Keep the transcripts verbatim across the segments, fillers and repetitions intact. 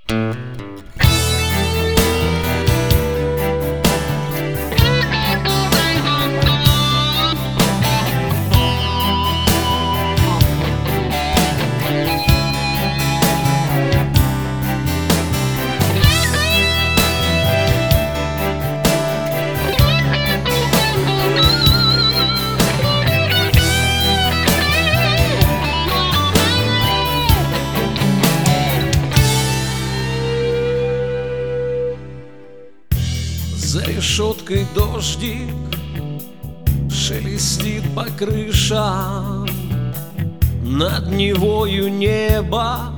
За решеткой дождик шелестит по крышам, над Невою небо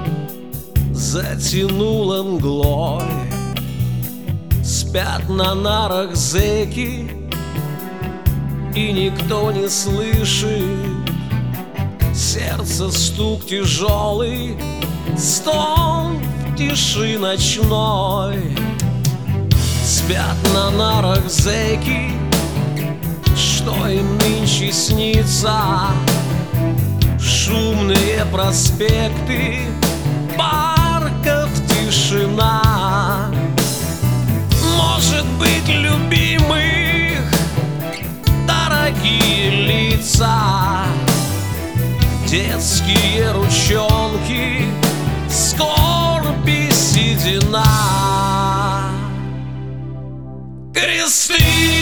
затянуло мглой. Спят на нарах зэки, и никто не слышит сердце стук тяжелый, стон в тиши ночной. Спят на нарах зэки, что им нынче снится? Шумные проспекты, парков тишина. Может быть, любимых дорогие лица, детские ручонки, скорби седина. Кресты,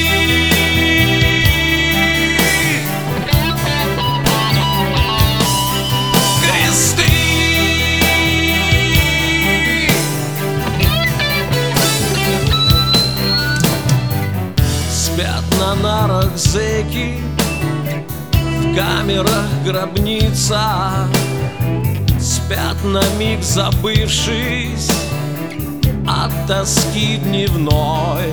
кресты, спят на нарах зэки, в камерах гробница, спят на миг забывшись от тоски дневной.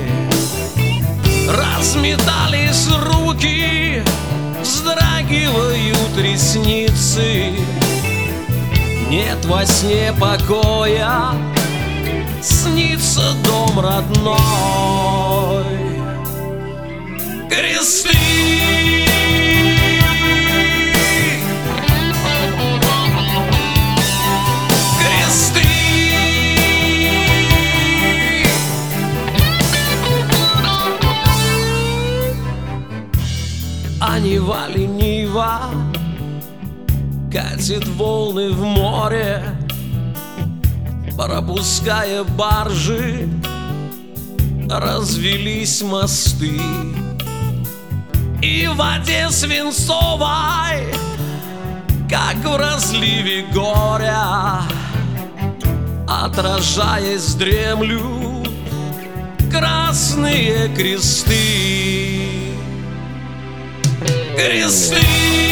Разметались руки, вздрагивают ресницы. Нет во сне покоя, снится дом родной. Кресты, а Нева ленива катит волны в море, пропуская баржи, развелись мосты. И в воде свинцовой, как в разливе горя, отражаясь, дремлют красные кресты. Кресты.